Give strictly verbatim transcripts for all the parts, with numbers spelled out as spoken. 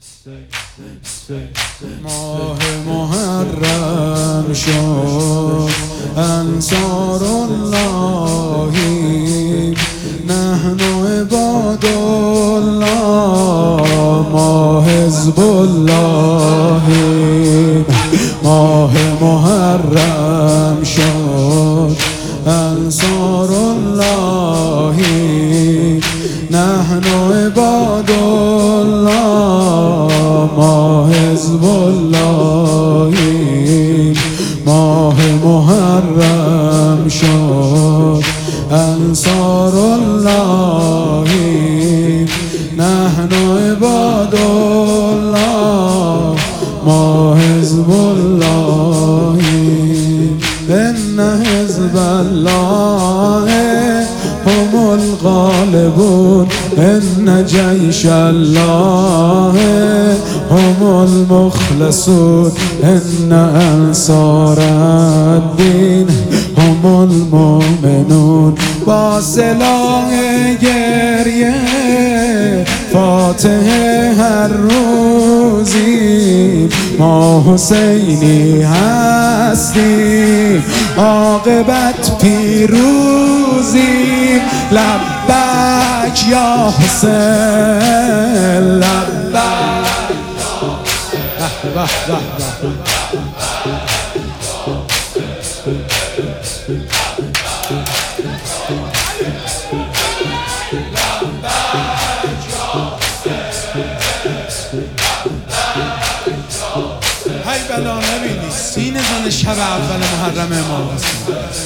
ماه محرم شد انصار الله نحن عباد الله ما حزب الله. ماه محرم شد انصار الله نحن عباد الله ما حزب الله. ماه محرم شد انصار الله نحن عباد الله ما حزب الله. ان حزب الله هم الغالبون ان جيش الله هم المخلصون ان انصار الدین هم المؤمنون. با سلاح گریه فاتح هر روزی ما حسینی هستیم عاقبت پیروزی. لبک یا حسین لبک. های بلا نبینی سینه زن شب اول محرم امام حسین.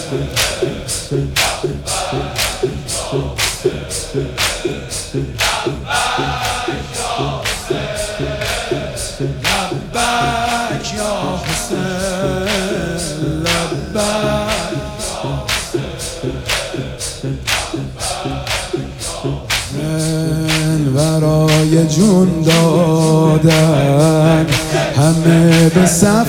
لبک یا حسین لبک. برای جون دادن همه به صف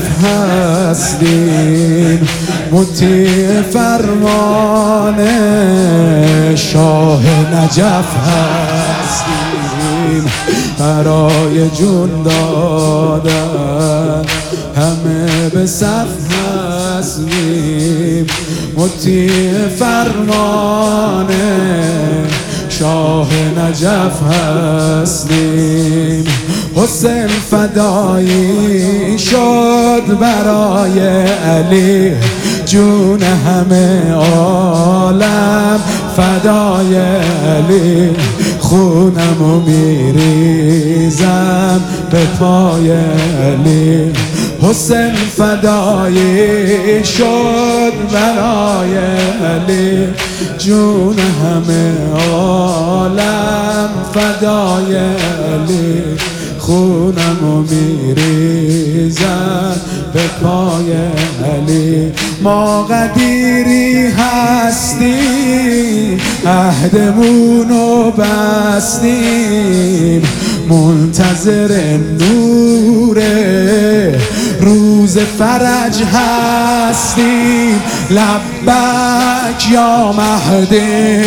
هستیم مطیع فرمان شاه نجف هستیم. برای جون دادن همه به صف هستیم مطیع فرمان شاه نجف هستیم. حسین فدایی شد برای علی جون همه عالم فدای علی خونمو میریزم به پای علی. حسین فدایی شد برای علی جون همه عالم فدای علی خونمو میریزن به پای علی. ما قدیری هستیم عهدمونو بستیم منتظر نور روز فرج هستیم. لبک یا مهدی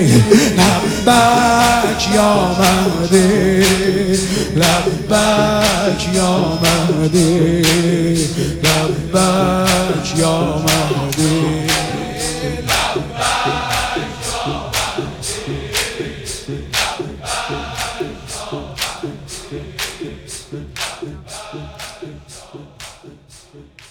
لبک یا مهدی لبک یا مهدی لبک یا مهدی. Thank you.